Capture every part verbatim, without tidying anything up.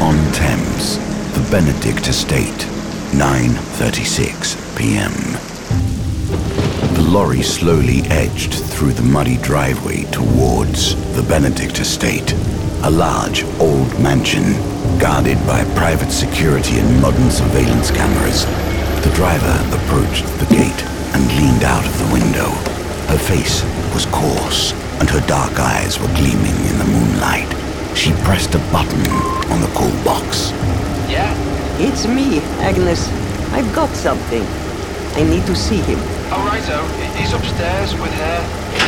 Avon-on-Thames, the Benedict Estate, nine thirty-six p.m. The lorry slowly edged through the muddy driveway towards the Benedict Estate, a large, old mansion guarded by private security and modern surveillance cameras. The driver approached the gate and leaned out of the window. Her face was coarse, and her dark eyes were gleaming in the moonlight. She pressed a button on the call box. Yeah? It's me, Agnes. I've got something. I need to see him. Oh, righto. He's upstairs with her.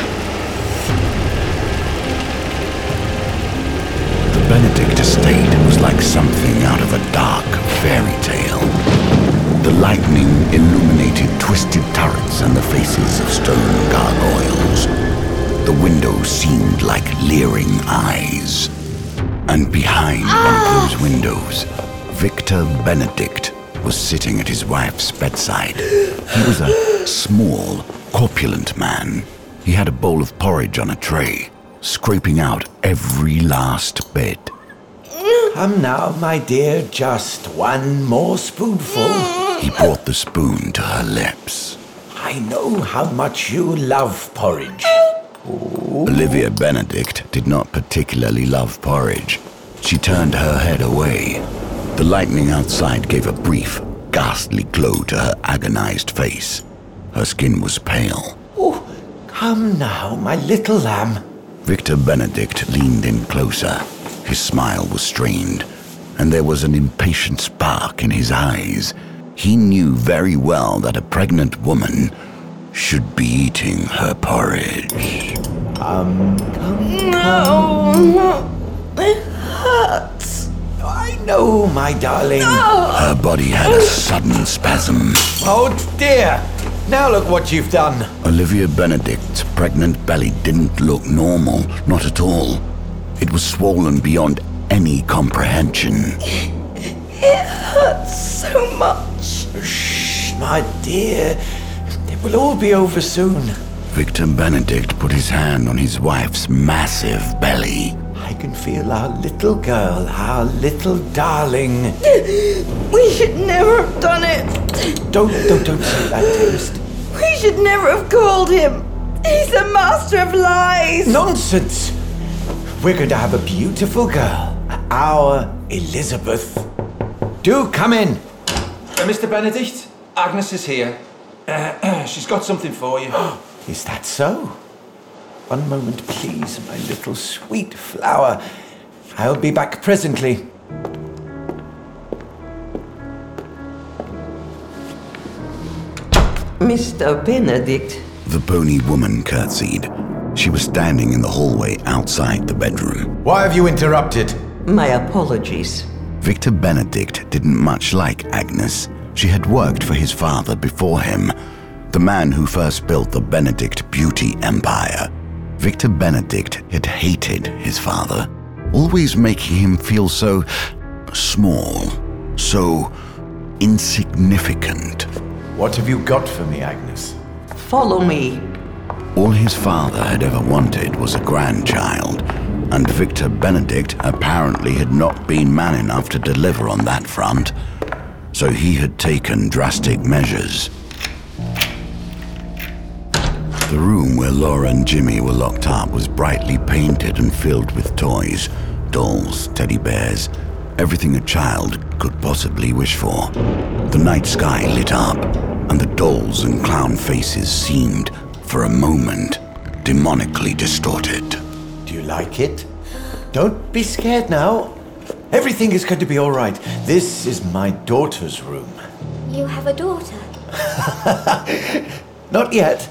The Benedict Estate was like something out of a dark fairy tale. The lightning illuminated twisted turrets and the faces of stone gargoyles. The windows seemed like leering eyes. And behind ah! one of those windows, Victor Benedict was sitting at his wife's bedside. He was a small, corpulent man. He had a bowl of porridge on a tray, scraping out every last bit. Come now, my dear, just one more spoonful. He brought the spoon to her lips. I know how much you love porridge. Ooh. Olivia Benedict did not particularly love porridge. She turned her head away. The lightning outside gave a brief, ghastly glow to her agonized face. Her skin was pale. Oh, come now, my little lamb. Victor Benedict leaned in closer. His smile was strained, and there was an impatient spark in his eyes. He knew very well that a pregnant woman should be eating her porridge. Um, come, No, it hurts. I know, my darling. No. Her body had a sudden spasm. Oh, dear. Now look what you've done. Olivia Benedict's pregnant belly didn't look normal, not at all. It was swollen beyond any comprehension. It hurts so much. Shh, my dear. It will all be over soon. Victor Benedict put his hand on his wife's massive belly. I can feel our little girl, our little darling. We should never have done it. Don't, don't, don't say that, dearest. We should never have called him. He's the master of lies. Nonsense. We're going to have a beautiful girl, our Elizabeth. Do come in. Uh, Mister Benedict, Agnes is here. Uh, she's got something for you. Is that so? One moment, please, my little sweet flower. I'll be back presently. Mister Benedict. The bony woman curtsied. She was standing in the hallway outside the bedroom. Why have you interrupted? My apologies. Victor Benedict didn't much like Agnes. She had worked for his father before him, the man who first built the Benedict beauty empire. Victor Benedict had hated his father, always making him feel so small, so insignificant. What have you got for me, Agnes? Follow me. All his father had ever wanted was a grandchild, and Victor Benedict apparently had not been man enough to deliver on that front, so he had taken drastic measures. The room where Laura and Jimmy were locked up was brightly painted and filled with toys, dolls, teddy bears, everything a child could possibly wish for. The night sky lit up, and the dolls and clown faces seemed, for a moment, demonically distorted. Do you like it? Don't be scared now. Everything is going to be all right. This is my daughter's room. You have a daughter? Not yet.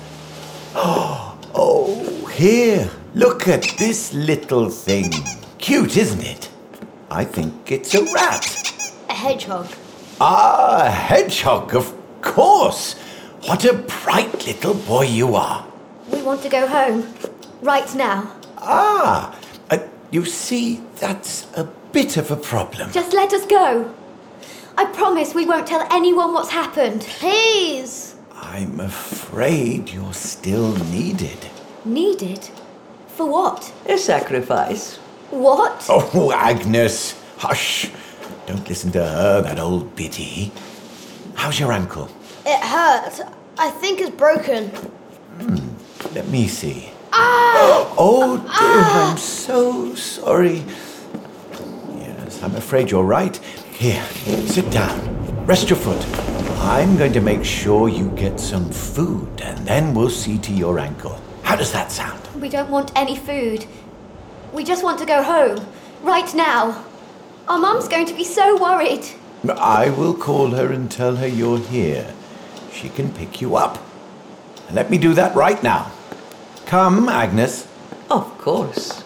Oh, here. Look at this little thing. Cute, isn't it? I think it's a rat. A hedgehog. Ah, a hedgehog, of course. What a bright little boy you are. We want to go home. Right now. Ah, uh, you see, that's a bit of a problem. Just let us go. I promise we won't tell anyone what's happened. Please. I'm afraid you're still needed. Needed? For what? A sacrifice. What? Oh, Agnes, hush. Don't listen to her, that old biddy. How's your ankle? It hurts. I think it's broken. Let me see. Ah! Oh dear, ah! I'm so sorry. Yes, I'm afraid you're right. Here, sit down. Rest your foot. I'm going to make sure you get some food, and then we'll see to your ankle. How does that sound? We don't want any food. We just want to go home. Right now. Our mum's going to be so worried. I will call her and tell her you're here. She can pick you up. And let me do that right now. Come, Agnes. Of course.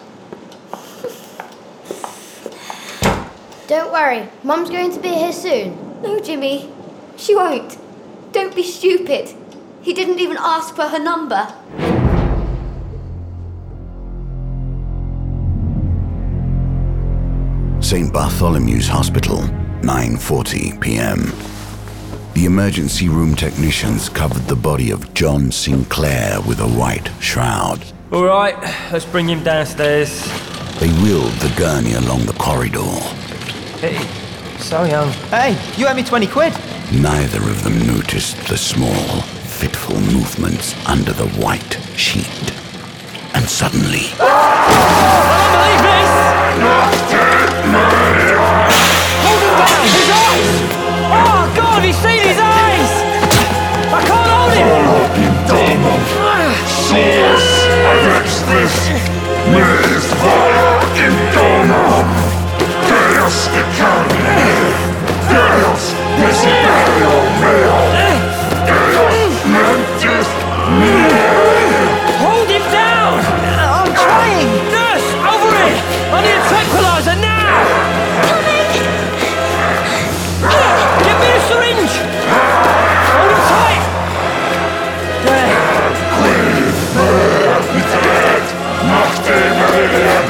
Don't worry, Mum's going to be here soon. No, Jimmy. She won't. Don't be stupid. He didn't even ask for her number. Saint Bartholomew's Hospital, nine forty p.m. The emergency room technicians covered the body of John Sinclair with a white shroud. All right, let's bring him downstairs. They wheeled the gurney along the corridor. Hey, so young. Hey, you owe me twenty quid. Neither of them noticed the small, fitful movements under the white sheet. And suddenly... Oh, I don't believe this! Hold him down! His eyes! Oh, God, he's seen his eyes! I can't hold him! Source of extras, Maze Fire Indoma, Chaos Economy, Chaos Desiderio Meo, Chaos Mantis Meo. Hold him down! I'm trying! Nurse, over it! I need a tranquilizer now! Coming! Give me a syringe! Hold him tight! There. Queen, Mörd, Mach dem